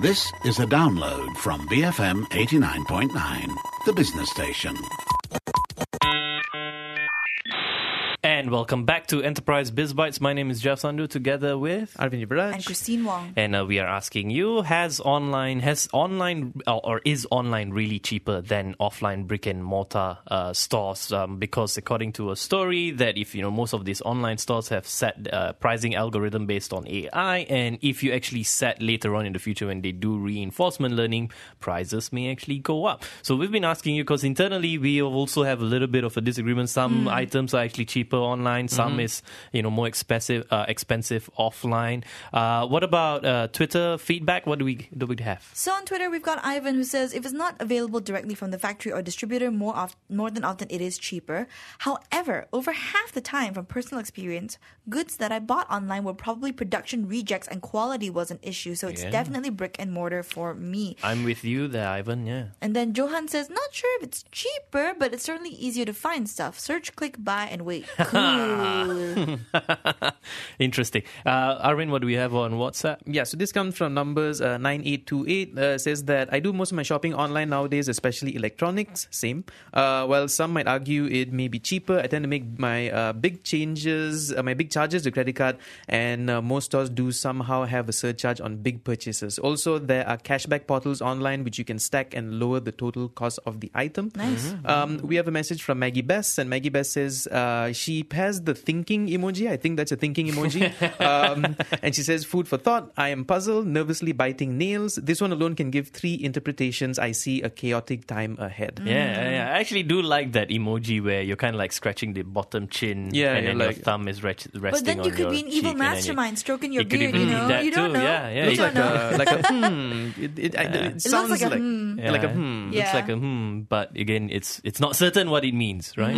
This is a download from BFM 89.9, the business station. And welcome back to Enterprise Biz Bites. My name is Jeff Sandhu, together with Arvind Yuvraj and Christine Wong. And we are asking you, is online really cheaper than offline brick and mortar stores? Because according to a story that if most of these online stores have set pricing algorithm based on AI, and if you actually set later on in the future when they do reinforcement learning, prices may actually go up. So we've been asking you because internally we also have a little bit of a disagreement. Some items are actually cheaper online, some is more expensive offline. What about Twitter feedback? What do we have? So on Twitter we've got Ivan who says, if it's not available directly from the factory or distributor, more than often it is cheaper. However, over half the time, from personal experience, goods that I bought online were probably production rejects and quality was an issue. So it's definitely brick and mortar for me. I'm with you there, Ivan. Yeah. And then Johan says, not sure if it's cheaper, but it's certainly easier to find stuff. Search, click, buy, and wait. Cool. Interesting. Arvind, what do we have on WhatsApp? Yeah, so this comes from numbers 9828. Says that I do most of my shopping online nowadays, especially electronics. Same. While some might argue it may be cheaper, I tend to make my big charges to credit card, and most stores do somehow have a surcharge on big purchases. Also, there are cashback portals online which you can stack and lower the total cost of the item. Nice. We have a message from Maggie Bess, and Maggie Bess says she has the thinking emoji. I think that's a thinking emoji. And she says, food for thought. I am puzzled, nervously biting nails. This one alone can give 3 interpretations. I see a chaotic time ahead. Yeah. I actually do like that emoji where you're kind of like scratching the bottom chin and then your thumb is resting on your cheek. But then you could be an evil mastermind stroking your beard, that you too. don't know. Yeah. It looks like a It sounds looks like a like a Looks like a but again, it's not certain what it means, right?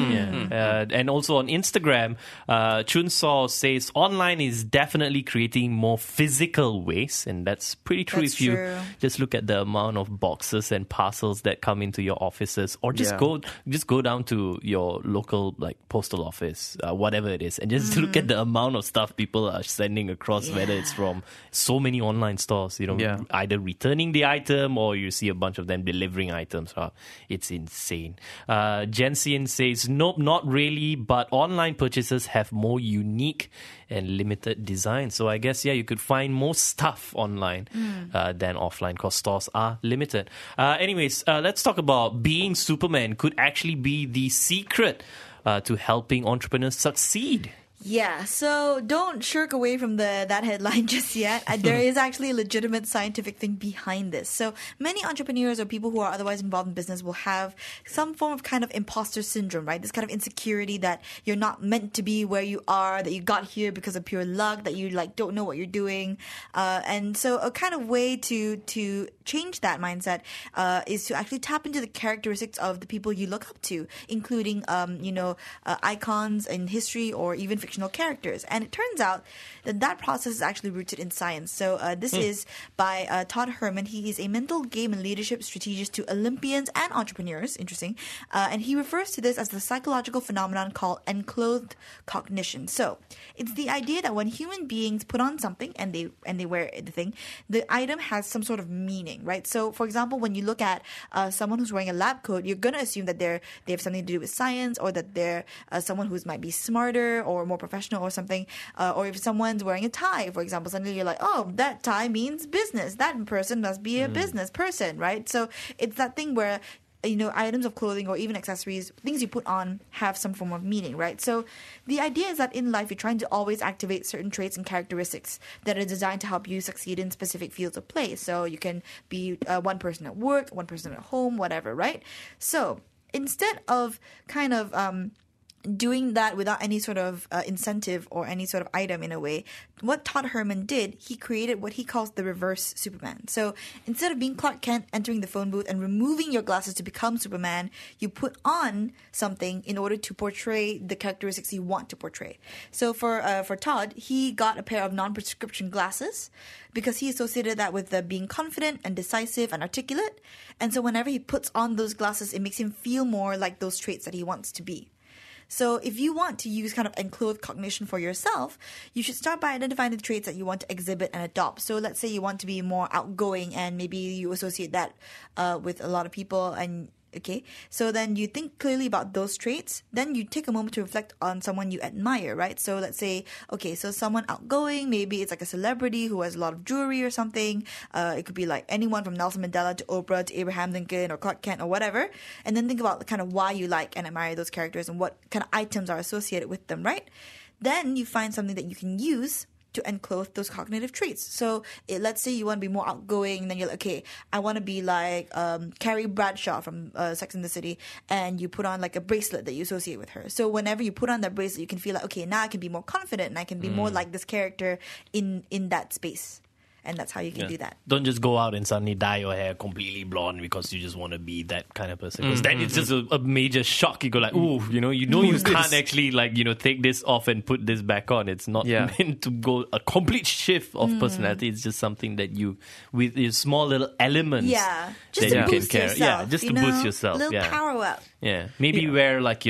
And also on Instagram, Chun Saw says online is definitely creating more physical waste, and that's pretty true. That's if you true. just look at the amount of boxes and parcels that come into your offices, or just go down to your local postal office, whatever it is, and just look at the amount of stuff people are sending across, whether it's from so many online stores, either returning the item or you see a bunch of them delivering items. It's insane. Jensen says, nope, not really, but online purchases have more unique and limited design. So I guess, you could find more stuff online than offline because stores are limited. Anyways, let's talk about being Superman could actually be the secret to helping entrepreneurs succeed. Yeah, so don't shirk away from that headline just yet. There is actually a legitimate scientific thing behind this. So many entrepreneurs or people who are otherwise involved in business will have some form of kind of imposter syndrome, right? This kind of insecurity that you're not meant to be where you are, that you got here because of pure luck, that you don't know what you're doing. And so a kind of way to change that mindset is to actually tap into the characteristics of the people you look up to, including icons in history or even fictional characters. And it turns out that process is actually rooted in science. So this is by Todd Herman. He is a mental game and leadership strategist to Olympians and entrepreneurs. Interesting. And he refers to this as the psychological phenomenon called enclothed cognition. So it's the idea that when human beings put on something and they wear the thing, the item has some sort of meaning, right? So for example, when you look at someone who's wearing a lab coat, you're going to assume that they have something to do with science, or that they're someone who might be smarter or more professional or something. Or if someone's wearing a tie, for example, suddenly you're like, oh, that tie means business. That person must be a business person, right? So it's that thing where items of clothing or even accessories, things you put on, have some form of meaning, right? So the idea is that in life, you're trying to always activate certain traits and characteristics that are designed to help you succeed in specific fields of play. So you can be one person at work, one person at home, whatever, right? So instead of kind of doing that without any sort of incentive or any sort of item in a way, what Todd Herman did, he created what he calls the reverse Superman. So instead of being Clark Kent entering the phone booth and removing your glasses to become Superman, you put on something in order to portray the characteristics you want to portray. So for Todd, he got a pair of non-prescription glasses because he associated that with being confident and decisive and articulate. And so whenever he puts on those glasses, it makes him feel more like those traits that he wants to be. So if you want to use kind of enclosed cognition for yourself, you should start by identifying the traits that you want to exhibit and adopt. So let's say you want to be more outgoing, and maybe you associate that with a lot of people, and okay, so then you think clearly about those traits. Then you take a moment to reflect on someone you admire, right? So let's say, okay, so someone outgoing, maybe it's like a celebrity who has a lot of jewelry or something. It could be like anyone from Nelson Mandela to Oprah to Abraham Lincoln or Clark Kent or whatever. And then think about kind of why you like and admire those characters and what kind of items are associated with them, right? Then you find something that you can use to enclose those cognitive traits. So let's say you want to be more outgoing, then you're like, okay, I want to be like Carrie Bradshaw from Sex and the City, and you put on like a bracelet that you associate with her. So whenever you put on that bracelet, you can feel like, okay, now I can be more confident and I can be more like this character in that space. And that's how you can do that. Don't just go out and suddenly dye your hair completely blonde because you just want to be that kind of person. Because then it's just a major shock. You go like, ooh, you can't actually take this off and put this back on. It's not meant to go a complete shift of personality. It's just something that you, with your small little elements just that to you boost can carry. yourself, Yeah, just to boost yourself. Little power up. Yeah, maybe wear like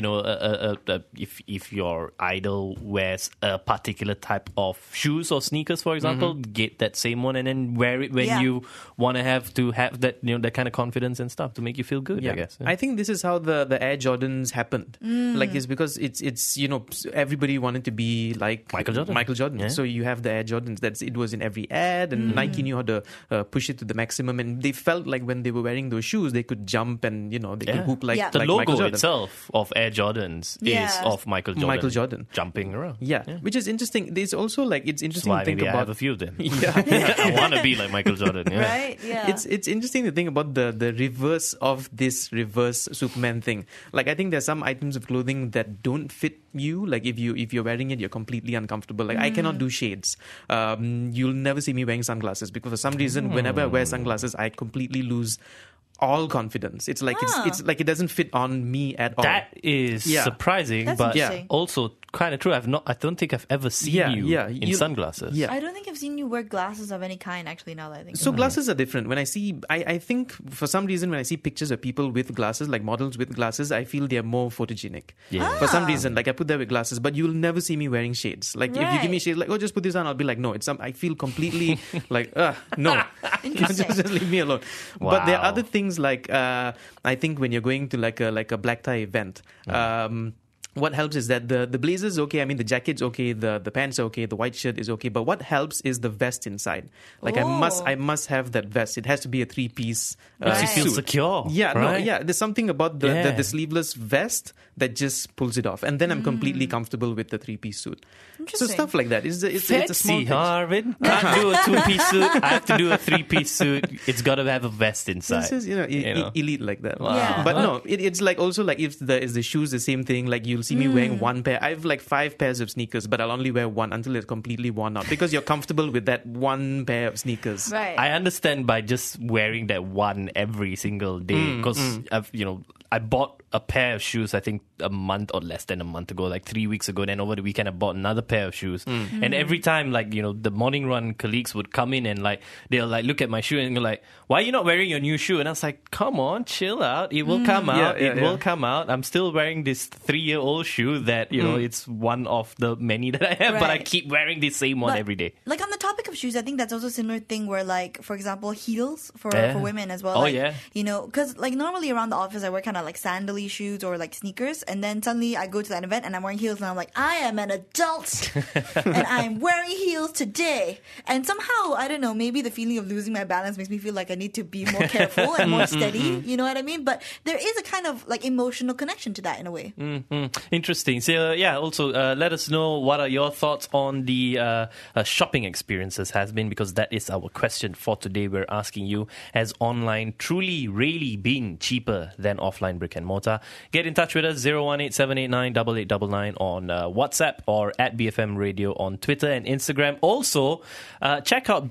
if your idol wears a particular type of shoes or sneakers, for example, get that same one and then wear it when you want to have that that kind of confidence and stuff to make you feel good. I guess. Yeah. I think this is how the Air Jordans happened. Like it's because it's everybody wanted to be like Michael Jordan. Yeah. So you have the Air Jordans. It was in every ad, and Nike knew how to push it to the maximum. And they felt like when they were wearing those shoes, they could jump and they could hoop like the like logo itself of Air Jordans is of Michael Jordan jumping around. Yeah, which is interesting. There's also like it's interesting to think about. I have a few of them. I want to be like Michael Jordan. Yeah. Right? Yeah. It's interesting to think about the reverse of this reverse Superman thing. Like I think there's some items of clothing that don't fit you. Like if you're wearing it, you're completely uncomfortable. Like I cannot do shades. You'll never see me wearing sunglasses because for some reason, whenever I wear sunglasses, I completely lose all confidence. It's like it's like it doesn't fit on me at all. That is surprising, That's but interesting. also kind of true. I don't think I've ever seen you in sunglasses. Yeah. I don't think I've seen you wear glasses of any kind, actually, now that I think So about glasses are different. When I see, I think for some reason when I see pictures of people with glasses, like models with glasses, I feel they're more photogenic. Yeah. For some reason, like I put that with glasses, but you'll never see me wearing shades. Like if you give me shades, like just put this on, I'll be like, no, I feel completely like, no, Interesting. just leave me alone. Wow. But there are other things like I think when you're going to like a black tie event. What helps is that the blazer's okay. I mean, the jacket's okay. The pants are okay. The white shirt is okay. But what helps is the vest inside. Like I must have that vest. It has to be a 3-piece Makes you feel suit. secure. Yeah, right? There's something about the sleeveless vest that just pulls it off, and then I'm completely comfortable with the 3-piece suit. So Interesting. stuff like that. It's a small Fancy, thing. Arvin. Can't do a 2-piece suit. I have to do a 3-piece suit. It's got to have a vest inside. This is elite like that. Wow. Yeah. But no, it's like also like if the shoes the same thing. Like you'll see me wearing one pair. I have like 5 pairs of sneakers, but I'll only wear one until it's completely worn out because you're comfortable with that one pair of sneakers. Right. I understand by just wearing that one every single day because I bought a pair of shoes I think a month or less than a month ago, like 3 weeks ago. Then over the weekend I bought another pair of shoes, and every time the morning run colleagues would come in and like they'll like look at my shoe and go like, why are you not wearing your new shoe? And I was like, come on, chill out, it will come out. It will come out. I'm still wearing this 3-year-old shoe that it's one of the many that I have, but I Right. keep wearing the same one But, every day. Like on the topic of shoes, I think that's also a similar thing where, like, for example, heels for women as well. Oh, like, yeah. Because like normally around the office I wear kind of like sandally shoes or like sneakers, and then suddenly I go to that event and I'm wearing heels and I'm like, I am an adult and I'm wearing heels today. And somehow, I don't know, maybe the feeling of losing my balance makes me feel like I need to be more careful and more steady. You know what I mean? But there is a kind of like emotional connection to that in a way. Interesting. So also let us know what are your thoughts on the shopping experiences has been, because that is our question for today. We're asking you, has online truly really been cheaper than offline brick and mortar? Get in touch with us 018-789-8899 on WhatsApp or at BFM Radio on Twitter and Instagram. Also check out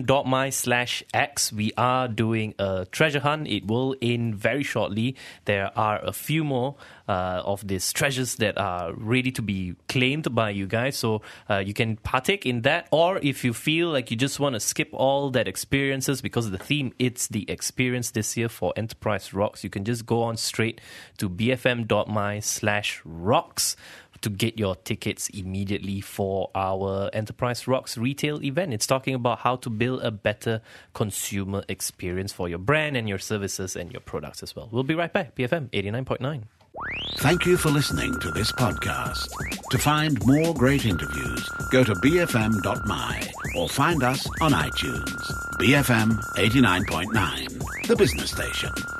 bfm.my/x. We are doing a treasure hunt. It will end very shortly. There are a few more of these treasures that are ready to be claimed by you guys. So you can partake in that, or if you feel like you just want to skip all that experiences because the theme, it's the experience this year for Enterprise Rocks, you can just go on straight to bfm.my/rocks to get your tickets immediately for our Enterprise Rocks retail event. It's talking about how to build a better consumer experience for your brand and your services and your products as well. We'll be right back. BFM 89.9. Thank you for listening to this podcast. To find more great interviews, go to bfm.my or find us on iTunes. BFM 89.9, the business station.